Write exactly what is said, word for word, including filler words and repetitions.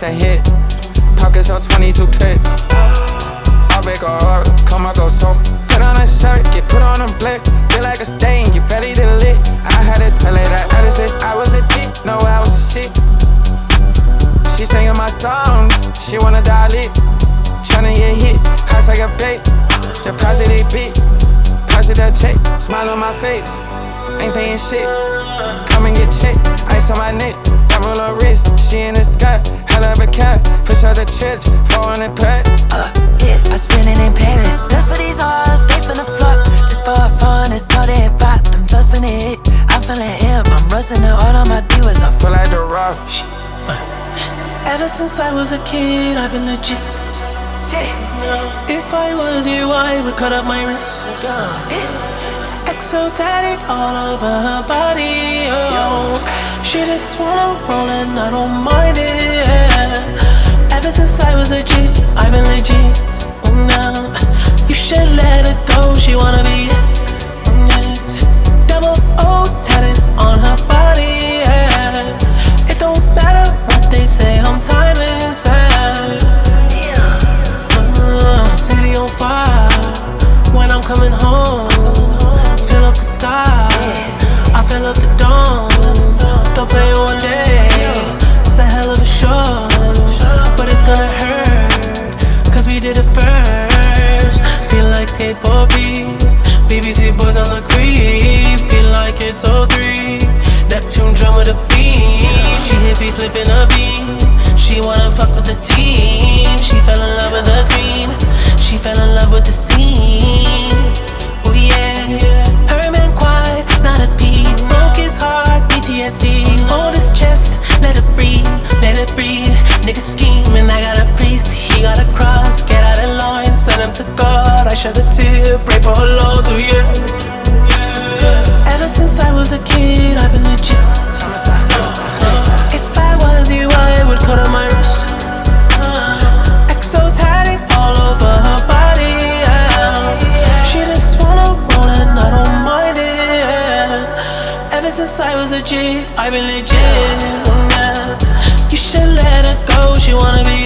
the hit. Pockets on twenty-two K. I'll make a heart, come I go so. Put on a shirt, get put on a blick. Feel like a stain, you ready to lit. I had to tell her that I just I was a dick, no I was a shit. She singing my songs, she wanna die lit. Tryna get hit, hot like a bait. Deposit they beat, deposit that check. Smile on my face, ain't paying shit. Come and get checked, ice on my neck. Diamond on wrist, she in the sky. Hell of a cat, push out the church, four hundred packs. Uh, yeah, I spend it in Paris. Just for these hoes, they finna flock. Just for fun, it's all they bought. Them just finna hit, I'm feeling hip. I'm rusting it all on my divas. I Feel like the rock. Ever since I was a kid, I've been legit. If I was you, I would cut up my wrist. Exo tatted all over her body. Oh, she just wanna roll and I don't mind it. Ever since I was a G, I've been legit. Oh, now you should let her go. She wanna be yes. Double O tatted on her body. Yeah. It don't matter what they say, I'm timeless. Uh, city on fire when I'm coming home. Fill up the sky, I fill up the dome. They'll play one day, it's a hell of a show. But it's gonna hurt, cause we did it first. Feel like skateboard beat, B B C boys on the creep. Feel like it's oh three, Neptune drum with a beat. She hippie flipping a beat. She wanna fuck with the team. She fell in love with the cream. She fell in love with the scene. Oh yeah, her man quiet, not a peep. Broke his heart, P T S D. Hold his chest, let it breathe, let it breathe. Nigga scheming, I got a priest. He got a cross, get out of line, send him to God. I shed a tear, pray for her laws, oh yeah. Ever since I was a kid, I've been legit. If I was you, I would cut on my wrist. Exo tatted all over her body. Yeah. She just wanna roll and I don't mind it. Yeah. Ever since I was a G, I've been legit. Yeah. You should let her go, she wanna be